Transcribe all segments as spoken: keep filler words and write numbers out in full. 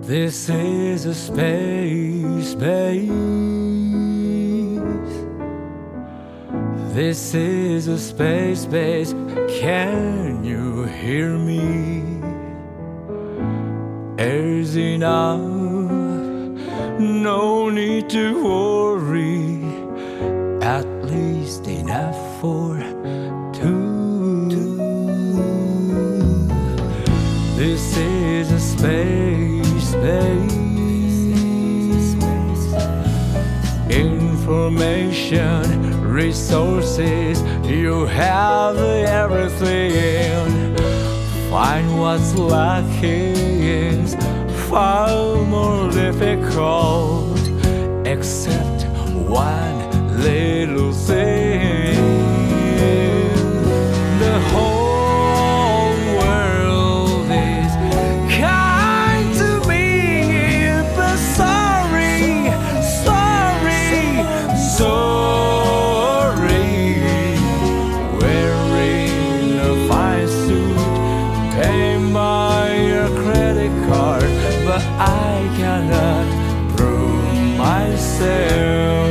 This is a space, space. This is a space, space. Can you hear me? Air's enough, no need to worry. At least enough for two. This is a space, space. Information, resources, you have everything. Find what's lacking, far more difficult, except one little thing. The whole world is kind to me, but sorry, sorry, sorry. Wearing a fine suit, paying by your credit card, but I cannot prove myself.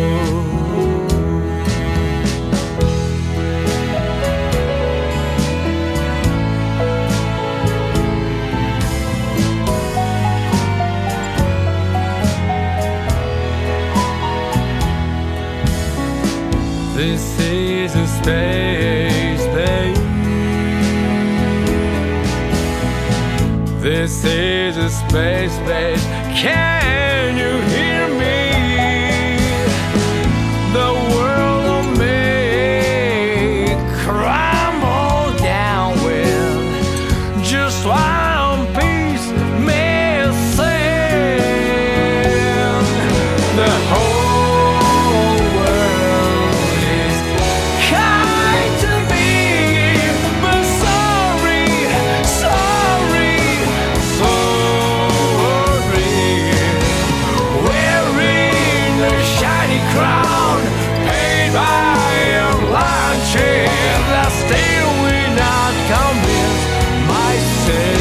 This is a space, space. This is a space, space. Can you hear me? The world of me crumble down with just one piece missing. The whole world is kind to me, but sorry, sorry, sorry. Wearing a shiny crown, paid by a luncheon, I still will not convince myself.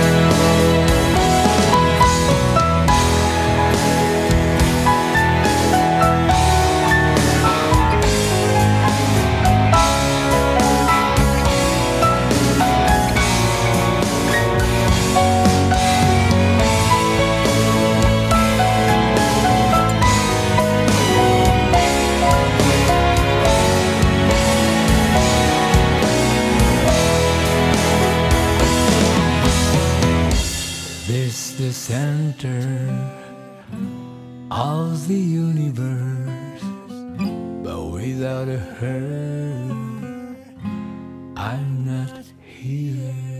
This the center of the universe, but without a her, I'm not here.